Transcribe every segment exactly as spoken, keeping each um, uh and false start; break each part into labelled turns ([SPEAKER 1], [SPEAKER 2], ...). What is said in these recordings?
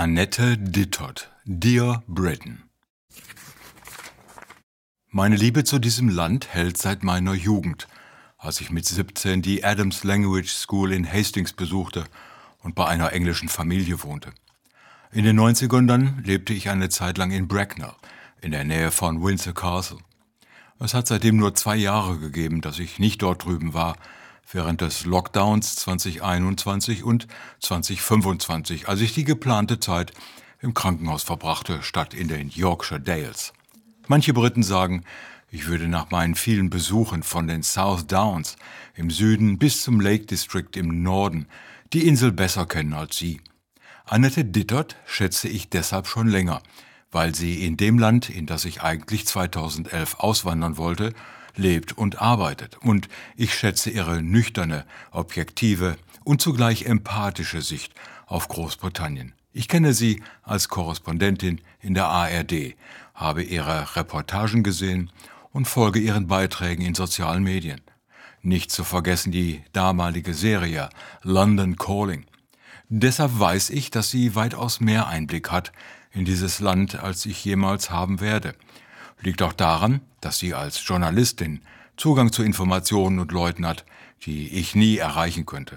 [SPEAKER 1] Annette Dittot, Dear Britain. Meine Liebe zu diesem Land hält seit meiner Jugend, als ich mit siebzehn die Adams Language School in Hastings besuchte und bei einer englischen Familie wohnte. In den neunzigern dann lebte ich eine Zeit lang in Bracknell, in der Nähe von Windsor Castle. Es hat seitdem nur zwei Jahre gegeben, dass ich nicht dort drüben war, während des Lockdowns zwanzig einundzwanzig und zwanzig fünfundzwanzig, als ich die geplante Zeit im Krankenhaus verbrachte, statt in den Yorkshire Dales. Manche Briten sagen, ich würde nach meinen vielen Besuchen von den South Downs im Süden bis zum Lake District im Norden die Insel besser kennen als sie. Annette Dittot schätze ich deshalb schon länger, weil sie in dem Land, in das ich eigentlich zweitausendelf auswandern wollte, lebt und arbeitet. Und ich schätze ihre nüchterne, objektive und zugleich empathische Sicht auf Großbritannien. Ich kenne sie als Korrespondentin in der A R D, habe ihre Reportagen gesehen und folge ihren Beiträgen in sozialen Medien. Nicht zu vergessen die damalige Serie London Calling. Deshalb weiß ich, dass sie weitaus mehr Einblick hat in dieses Land, als ich jemals haben werde. Liegt auch daran, dass sie als Journalistin Zugang zu Informationen und Leuten hat, die ich nie erreichen könnte.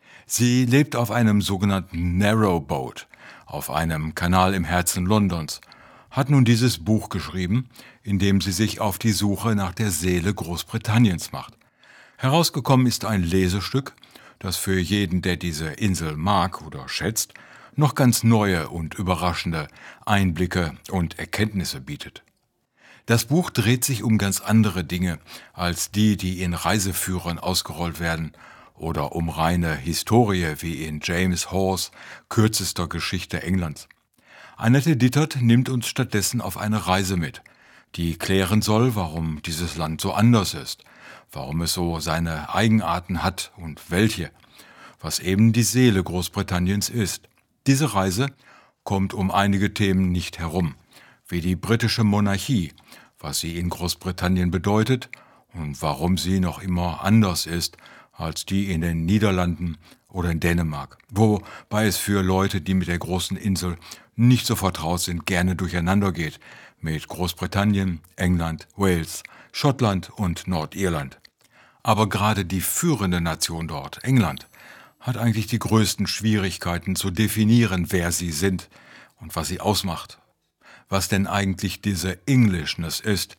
[SPEAKER 1] Sie lebt auf einem sogenannten Narrowboat, auf einem Kanal im Herzen Londons, hat nun dieses Buch geschrieben, in dem sie sich auf die Suche nach der Seele Großbritanniens macht. Herausgekommen ist ein Lesestück, das für jeden, der diese Insel mag oder schätzt, noch ganz neue und überraschende Einblicke und Erkenntnisse bietet. Das Buch dreht sich um ganz andere Dinge als die, die in Reiseführern ausgerollt werden oder um reine Historie wie in James Hawes kürzester Geschichte Englands. Annette Dittot nimmt uns stattdessen auf eine Reise mit, die klären soll, warum dieses Land so anders ist, warum es so seine Eigenarten hat und welche, was eben die Seele Großbritanniens ist. Diese Reise kommt um einige Themen nicht herum, wie die britische Monarchie, was sie in Großbritannien bedeutet und warum sie noch immer anders ist als die in den Niederlanden oder in Dänemark, wobei es für Leute, die mit der großen Insel nicht so vertraut sind, gerne durcheinander geht mit Großbritannien, England, Wales, Schottland und Nordirland. Aber gerade die führende Nation dort, England, hat eigentlich die größten Schwierigkeiten zu definieren, wer sie sind und was sie ausmacht. Was denn eigentlich diese Englishness ist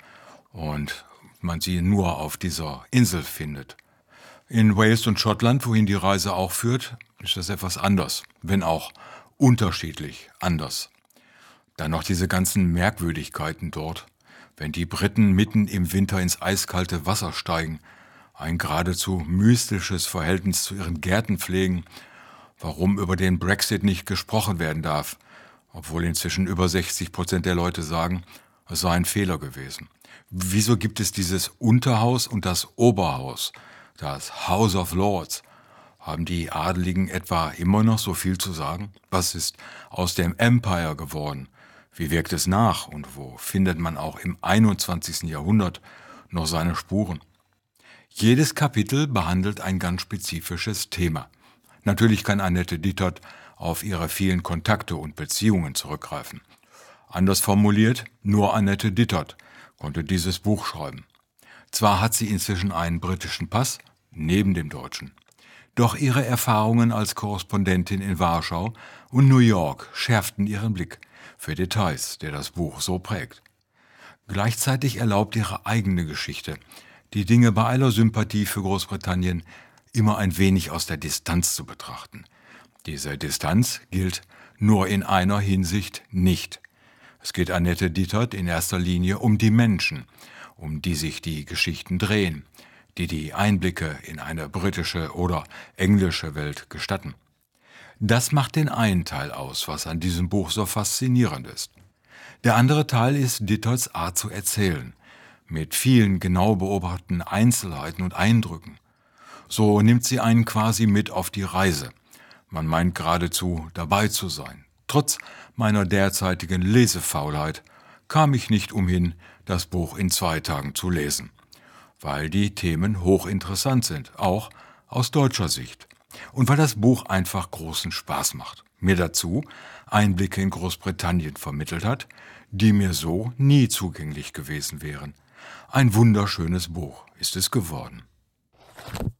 [SPEAKER 1] und man sie nur auf dieser Insel findet. In Wales und Schottland, wohin die Reise auch führt, ist das etwas anders, wenn auch unterschiedlich anders. Dann noch diese ganzen Merkwürdigkeiten dort, wenn die Briten mitten im Winter ins eiskalte Wasser steigen, ein geradezu mystisches Verhältnis zu ihren Gärten pflegen, warum über den Brexit nicht gesprochen werden darf, obwohl inzwischen über sechzig Prozent der Leute sagen, es sei ein Fehler gewesen. Wieso gibt es dieses Unterhaus und das Oberhaus, das House of Lords? Haben die Adeligen etwa immer noch so viel zu sagen? Was ist aus dem Empire geworden? Wie wirkt es nach und wo findet man auch im einundzwanzigsten Jahrhundert noch seine Spuren? Jedes Kapitel behandelt ein ganz spezifisches Thema. Natürlich kann Annette Dittot auf ihre vielen Kontakte und Beziehungen zurückgreifen. Anders formuliert, nur Annette Dittot konnte dieses Buch schreiben. Zwar hat sie inzwischen einen britischen Pass, neben dem deutschen. Doch ihre Erfahrungen als Korrespondentin in Warschau und New York schärften ihren Blick für Details, der das Buch so prägt. Gleichzeitig erlaubt ihre eigene Geschichte, die Dinge bei aller Sympathie für Großbritannien immer ein wenig aus der Distanz zu betrachten. Diese Distanz gilt nur in einer Hinsicht nicht. Es geht Annette Dittot in erster Linie um die Menschen, um die sich die Geschichten drehen, die die Einblicke in eine britische oder englische Welt gestatten. Das macht den einen Teil aus, was an diesem Buch so faszinierend ist. Der andere Teil ist Dittotts Art zu erzählen, mit vielen genau beobachteten Einzelheiten und Eindrücken. So nimmt sie einen quasi mit auf die Reise. Man meint geradezu dabei zu sein. Trotz meiner derzeitigen Lesefaulheit kam ich nicht umhin, das Buch in zwei Tagen zu lesen, weil die Themen hochinteressant sind, auch aus deutscher Sicht. Und weil das Buch einfach großen Spaß macht. Mir dazu Einblicke in Großbritannien vermittelt hat, die mir so nie zugänglich gewesen wären. Ein wunderschönes Buch ist es geworden.